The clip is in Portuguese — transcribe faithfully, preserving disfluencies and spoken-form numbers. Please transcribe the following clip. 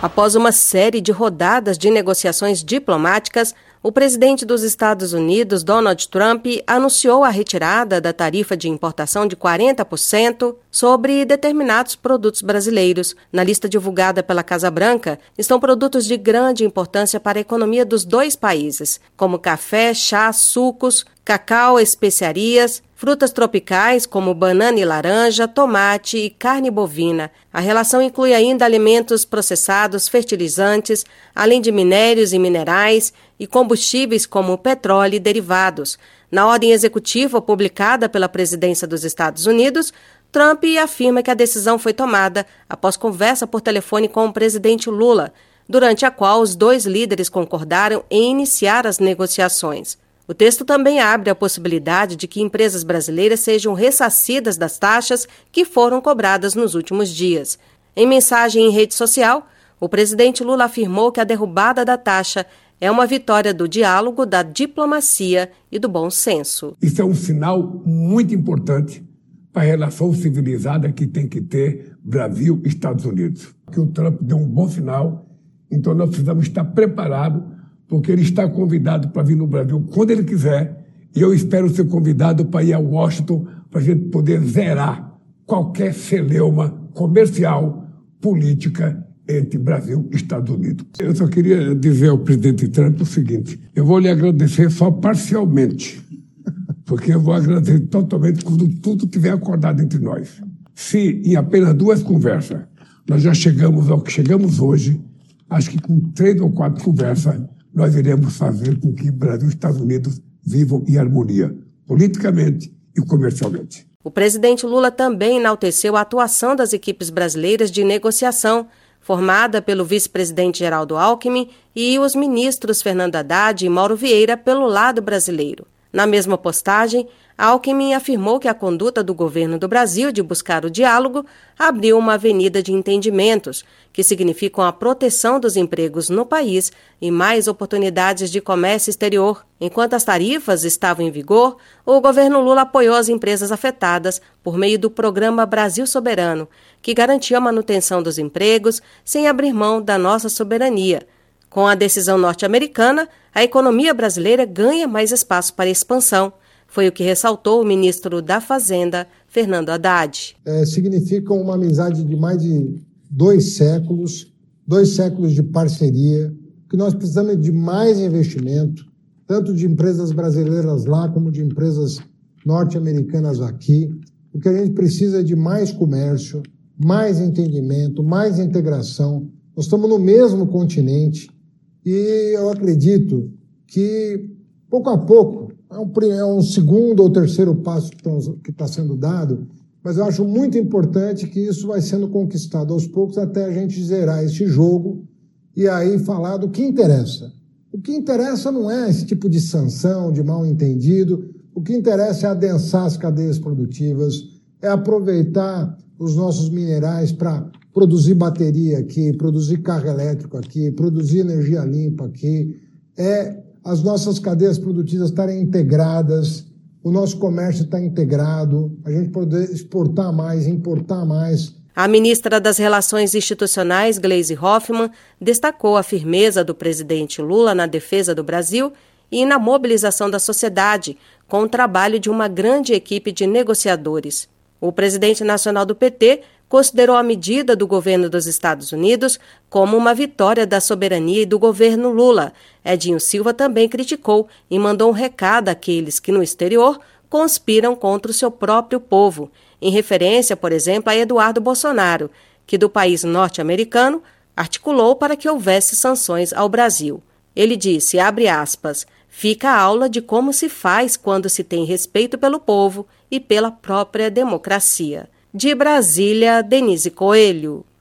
Após uma série de rodadas de negociações diplomáticas, o presidente dos Estados Unidos, Donald Trump, anunciou a retirada da tarifa de importação de quarenta por cento sobre determinados produtos brasileiros. Na lista divulgada pela Casa Branca estão produtos de grande importância para a economia dos dois países, como café, chá, sucos, cacau, especiarias, frutas tropicais como banana e laranja, tomate e carne bovina. A relação inclui ainda alimentos processados, fertilizantes, além de minérios e minerais e combustíveis como petróleo e derivados. Na ordem executiva publicada pela presidência dos Estados Unidos, Trump afirma que a decisão foi tomada após conversa por telefone com o presidente Lula, durante a qual os dois líderes concordaram em iniciar as negociações. O texto também abre a possibilidade de que empresas brasileiras sejam ressarcidas das taxas que foram cobradas nos últimos dias. Em mensagem em rede social, o presidente Lula afirmou que a derrubada da taxa é uma vitória do diálogo, da diplomacia e do bom senso. Isso é um sinal muito importante para a relação civilizada que tem que ter Brasil e Estados Unidos. Que o Trump deu um bom sinal, então nós precisamos estar preparados, porque ele está convidado para vir no Brasil quando ele quiser, e eu espero ser convidado para ir a Washington para a gente poder zerar qualquer celeuma comercial, política entre Brasil e Estados Unidos. Eu só queria dizer ao presidente Trump o seguinte: eu vou lhe agradecer só parcialmente, porque eu vou agradecer totalmente quando tudo estiver acordado entre nós. Se em apenas duas conversas nós já chegamos ao que chegamos hoje, acho que com três ou quatro conversas nós iremos fazer com que Brasil e Estados Unidos vivam em harmonia, politicamente e comercialmente. O presidente Lula também enalteceu a atuação das equipes brasileiras de negociação, formada pelo vice-presidente Geraldo Alckmin e os ministros Fernando Haddad e Mauro Vieira pelo lado brasileiro. Na mesma postagem, Alckmin afirmou que a conduta do governo do Brasil de buscar o diálogo abriu uma avenida de entendimentos, que significam a proteção dos empregos no país e mais oportunidades de comércio exterior. Enquanto as tarifas estavam em vigor, o governo Lula apoiou as empresas afetadas por meio do Programa Brasil Soberano, que garantia a manutenção dos empregos sem abrir mão da nossa soberania. Com a decisão norte-americana, a economia brasileira ganha mais espaço para expansão. Foi o que ressaltou o ministro da Fazenda, Fernando Haddad. É, significa uma amizade de mais de dois séculos, dois séculos de parceria, que nós precisamos de mais investimento, tanto de empresas brasileiras lá como de empresas norte-americanas aqui. O que a gente precisa é de mais comércio, mais entendimento, mais integração. Nós estamos no mesmo continente e eu acredito que, pouco a pouco, é um, é um segundo ou terceiro passo que está sendo dado, mas eu acho muito importante que isso vai sendo conquistado aos poucos até a gente zerar esse jogo e aí falar do que interessa. O que interessa não é esse tipo de sanção, de mal entendido, o que interessa é adensar as cadeias produtivas, é aproveitar os nossos minerais para produzir bateria aqui, produzir carro elétrico aqui, produzir energia limpa aqui, é as nossas cadeias produtivas estarem integradas, o nosso comércio está integrado, a gente poder exportar mais, importar mais. A ministra das Relações Institucionais, Gleisi Hoffmann, destacou a firmeza do presidente Lula na defesa do Brasil e na mobilização da sociedade, com o trabalho de uma grande equipe de negociadores. O presidente nacional do P T considerou a medida do governo dos Estados Unidos como uma vitória da soberania e do governo Lula. Edinho Silva também criticou e mandou um recado àqueles que, no exterior, conspiram contra o seu próprio povo, em referência, por exemplo, a Eduardo Bolsonaro, que do país norte-americano articulou para que houvesse sanções ao Brasil. Ele disse, abre aspas, fica a aula de como se faz quando se tem respeito pelo povo e pela própria democracia. De Brasília, Denise Coelho.